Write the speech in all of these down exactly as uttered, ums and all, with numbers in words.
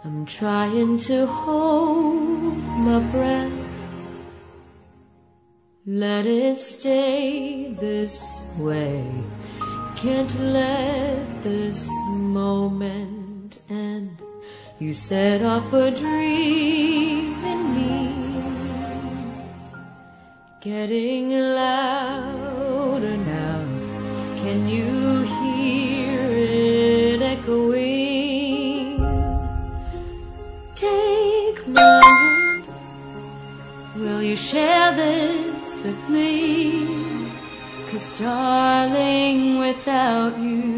I'm trying to hold my breath. Let it stay this way. Can't let this moment end. You set off a dream in me, getting louder now. Can you hear it echoing? Take my hand. Will you share this with me? 'Cause darling, without you,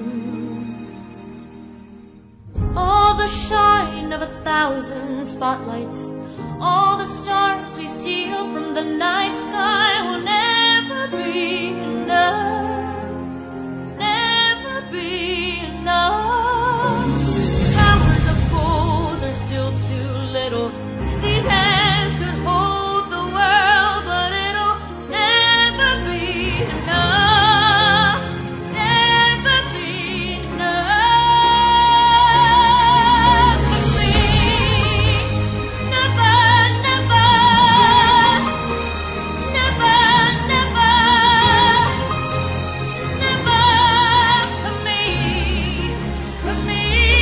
all the shine of a thousand spotlights, all the stars we steal from the night sky will never be enough, never be enough. Towers of gold are still too little. These hands could hold the world, but it'll never be enough, never be enough for me. Never, never, never, never, never for me, for me.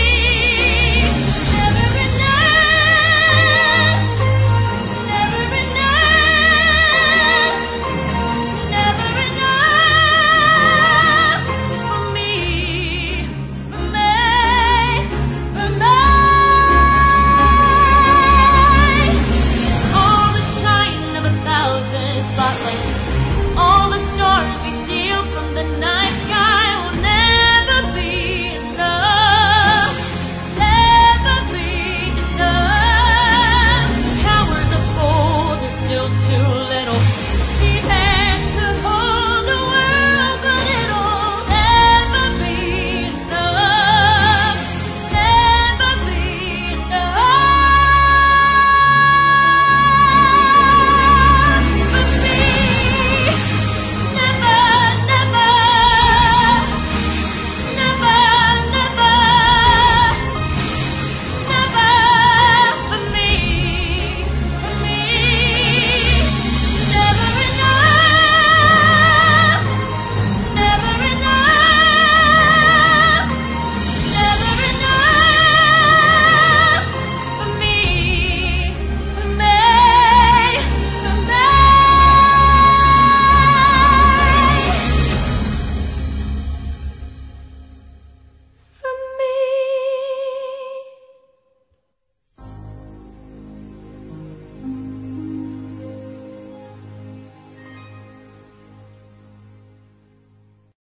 Never enough, never enough, never enough for me, for me, for me. All the shine of a thousand spotlights, all the stars we steal from the night